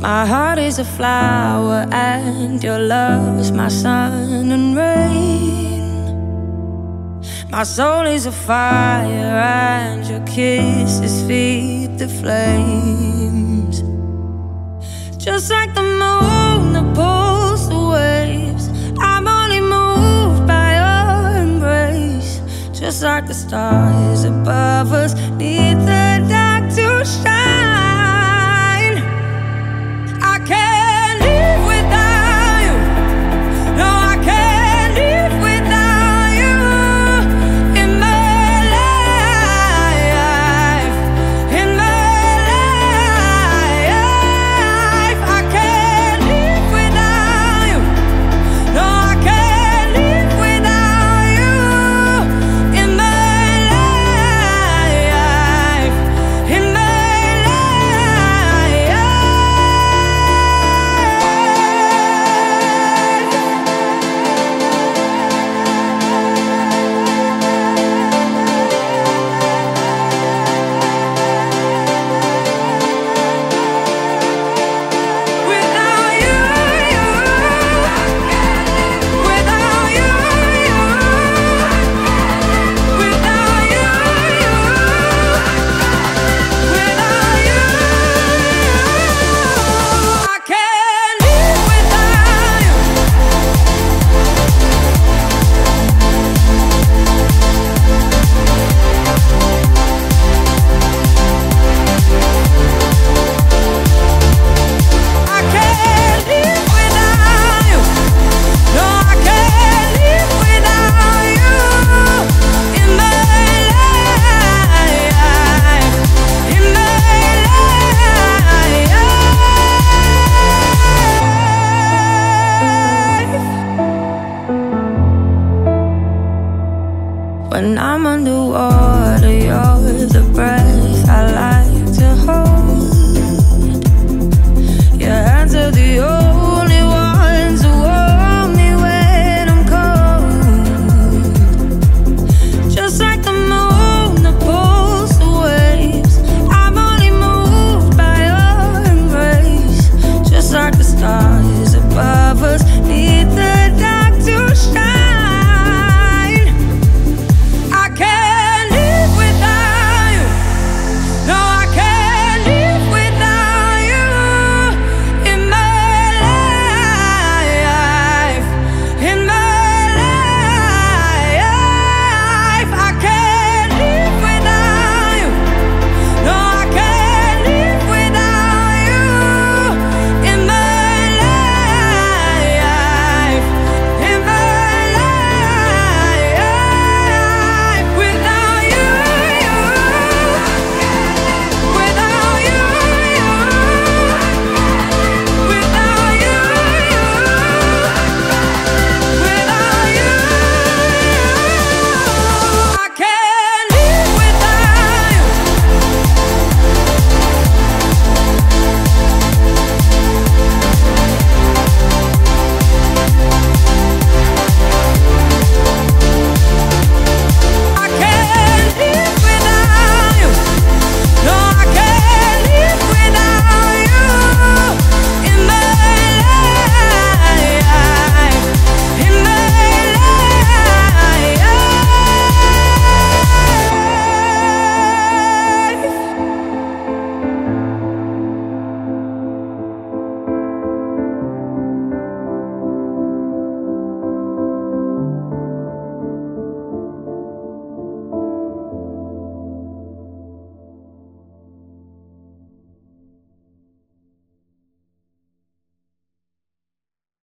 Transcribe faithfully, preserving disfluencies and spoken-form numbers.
My heart is a flower and your love is my sun and rain. My soul is a fire and your kisses feed the flames. Just like the moon that pulls the waves, I'm only moved by your embrace. Just like the stars above us need the dark to shine. I can't live without you. No, I can't live without you in my life, in my life. I can't live without you. No, I can't live without you in my life, in my life. Without you, without you, without you, without you, I can't live without you. I can't live without you. No, I can't live without you in my life, in my life. When I'm underwater, you're the breath I like.